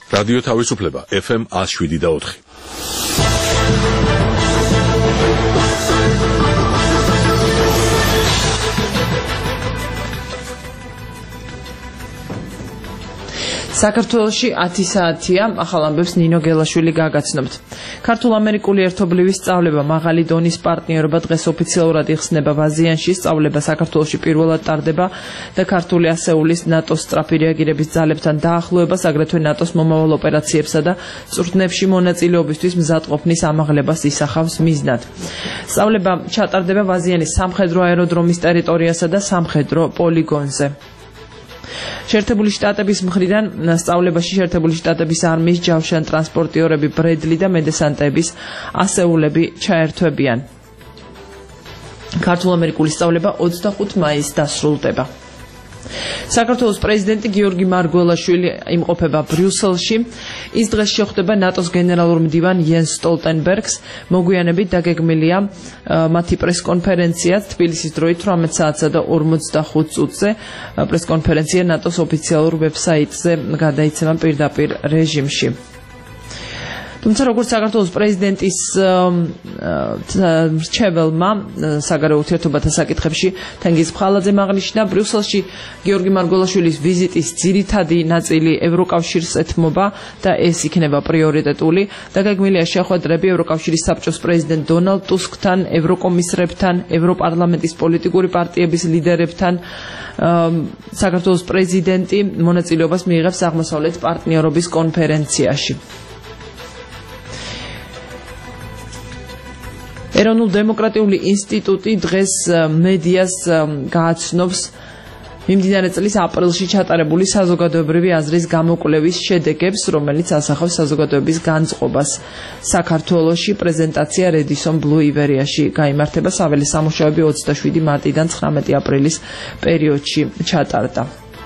რადიო თავისუფლება FM 107.4. საქართველოში 10 საათია, ახალ ამბებს ნინო გელაშვილი გაგაცნობთ. ქართულ-ამერიკული ერთობლივი სწავლება მაღალი დონის პარტნიორობა დღეს ოფიციალურად იხსნება ვაზიანში. სწავლება საქართველოში პირველად ტარდება და ქართული ასეულის ნატოს სწრაფი რეაგირების ძალებთან დაახლოებას, აგრეთვე ნატოს მომავალ ოპერაციებსა და წვრთნებში მონაწილეობისთვის მზადყოფნის ამაღლებას ისახავს მიზნად. სწავლება ჩატარდება ვაზიანის სამხედრო აეროდრომის ტერიტორიასა და სამხედრო პოლიგონზე. შეერთებული შტატების მხრიდან სწავლებაში შეერთებული შტატების არმიის ჯავშან ტრანსპორტიორები ბრედლი და მედესანტების ასეულები ჩაერთვებიან. ქართულ-ამერიკული სწავლება 25 მაისს დასრულდება. საქართველოს პრეზიდენტი გიორგი მარგველაშვილი იმყოფება ბრიუსელში. ის დღეს შეხვდება ნატოს გენერალურ მდივან იენს სტოლტენბერგს. მოგვიანებით დაგეგმილია მათი პრესკონფერენციაც თბილისის დროით 18 საათსა და 45 წუთზე. პრესკონფერენცია ნატოს ოფიციალურ ვებსაიტზე გადაიცემა პირდაპირ რეჟიმში. თუმცა როგორც საქართველოს პრეზიდენტის მრჩეველმა საგარეო ურთიერთობათა საკითხებში თენგიზ ფხალაძემ აღნიშნა, ბრიუსელში გიორგი მარგველაშვილის ვიზიტის ძირითადი ნაწილი ევროკავშირს ეთმობა და ეს იქნება პრიორიტეტული. დაგეგმილია შეხვედრები ევროკავშირის საბჭოს პრეზიდენტ დონალდ ტუსკთან, ევროკომისრებთან, ევროპარლამენტის პოლიტიკური პარტიების ლიდერებთან. საქართველოს პრეზიდენტი მონაწილეობას მიიღებს აღმოსავლეთ პარტნიორობის კონფერენციაში. ეროვნულ დემოკრატიული ინსტიტუტი დღეს მედიას გააცნობს მიმდინარე წლის აპრილში ჩატარებული საზოგადოებრივი აზრის გამოკვლევის შედეგებს, რომელიც ასახავს საზოგადოების განწყობას. საქართველოში პრეზენტაცია რედისონ ბლუ ივერიაში გაიმართება. საველე სამუშაოები 27 მარტიდან 19 აპრილის პერიოდში ჩატარდა.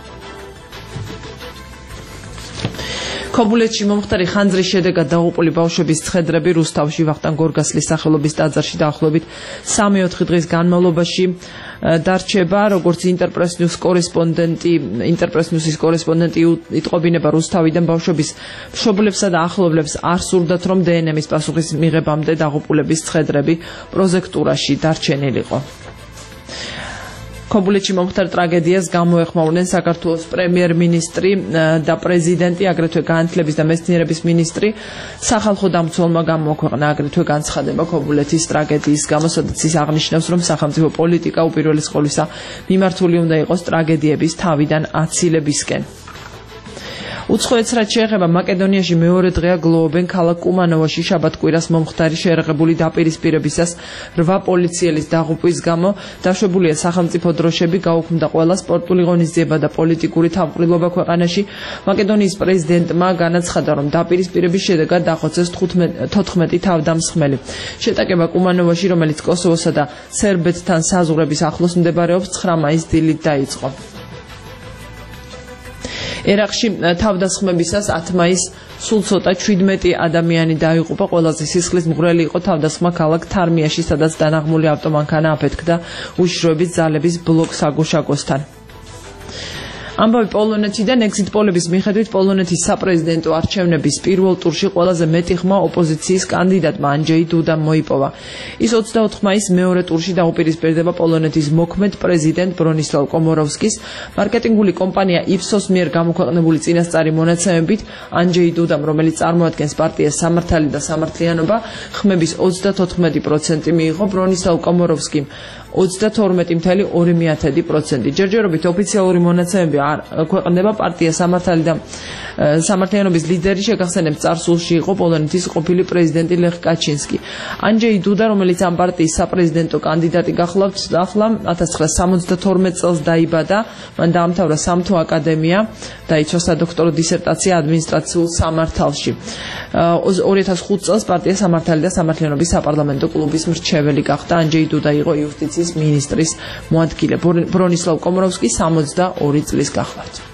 ქობულეთში მომხდარი ხანძრის შედეგად დაღუპული ბავშვების ცხედრები რუსთავში ვახტანგ გორგასლის სახელობის ტაძარში დაახლოებით 3-4 დღის განმავლობაში დარჩება. როგორც ინტერპრეს-ნიუსის კორესპონდენტი იტყობინება, რუსთავიდან ბავშვების მშობლებსა და ახლობლებს არ სურდათ, რომ დნმ-ის პასუხის მიღებამდე დაღუპულების ცხედრები პროზექტურაში დარჩენილიყო. ქობულეთში მომხდარ ტრაგედიას გამოეხმაურნენ საქართველოს პრემიერ-მინისტრი და პრეზიდენტი, აგრეთვე განათლების და მეცნიერების მინისტრი. სახალხო დამცველმა გამოაქვეყნა აგრეთვე განცხადება ქობულეთის ტრაგედიის გამო, სადაც ის აღნიშნავს, რომ სახელმწიფო პოლიტიკა უპირველეს ყოვლისა მიმართული უნდა იყოს ტრაგედიების თავიდან აცილებისკენ. უცხოეთს რაც შეეხება მაკედონიაში მეორე დღეა გლოვობენ ქალაქ კუმანოვოში შაბათ-კვირას მომხდარი შეერაღებული დაპირისპირებისას 8 პოლიციელის დაღუპვის გამო. დაშვებულია სახელმწიფო დროშები, გაუქმდა ყველა სპორტული ღონისძიება და პოლიტიკური თავმყრილობა ქვეყანაში. მაკედონიის პრეზიდენტმა განაცხადა, რომ დაპირისპირების შედეგად დახოცეს 14 თავდამსხმელი. შეტაკება კუმანოვაში, რომელიც კოსოვოსა და სერბეთთან საზღვრების ახლოს მდებარეობს, 9 მაისს დილით დაიწყო. ერაყში თავდასხმებისას 10 მაისს სულ ცოტა 17 ადამიანი დაიღუპა. ყველაზე სისხლის მღვრელი იყო თავდასხმა ქალაქ თარმიაში, სადაც დანაღმული ავტომანქანა აფეთქდა უშიშროების ძალების ბლოკ საგუშაგოსთან. ამბავი პოლონეთიდან. ეგზიტ პოლების მიხედვით პოლონეთის საპრეზიდენტო არჩევნების პირველ ტურში ყველაზე მეტი ხმა ოპოზიციის კანდიდატმა ანჯეი დუდამ მოიპოვა. ის 24 მაისს მეორე ტურში დაუპირისპირდება პოლონეთის მოქმედ პრეზიდენტ ბრონისლავ კომოროვსკის. მარკეტინგული კომპანია იფსოს მიერ გამოქვეყნებული წინასწარი მონაცემებით ანჯეი დუდამ, რომელიც წარმოადგენს პარტიას სამართალი და სამართლიანობა, ხმების 34% მიიღო. ბრონისლავ კომოროვსკიმ 32.2%. ჯერჯერობით ოფიციალური მონაცემები არ ქვეყნდება. პარტია სამართალი და სამართლიანობის ლიდერი შეგახსენებს წარსულში იყო პოლონეთის ყოფილი პრეზიდენტი ლეხ კაჩინსკი. ანჯეი დუდა, რომელიც ამ პარტიის საპრეზიდენტო კანდიდატი გახლავთ, ახლა 1972 წელს დაიბადა. მან დაამთავრა სამთო აკადემია, დაიცვა სადოქტორო დისერტაცია ადმინისტრაციულ სამართალში. 2005 წელს პარტია სამართალი და სამართლიანობის საპარლამენტო კლუბის მრჩეველი გახდა. ანჯეი დუდა იყო იუსტიციის მინისტრის მოადგილე. ბრონისლავ კომოროვსკი 62 წლის გახლავთ.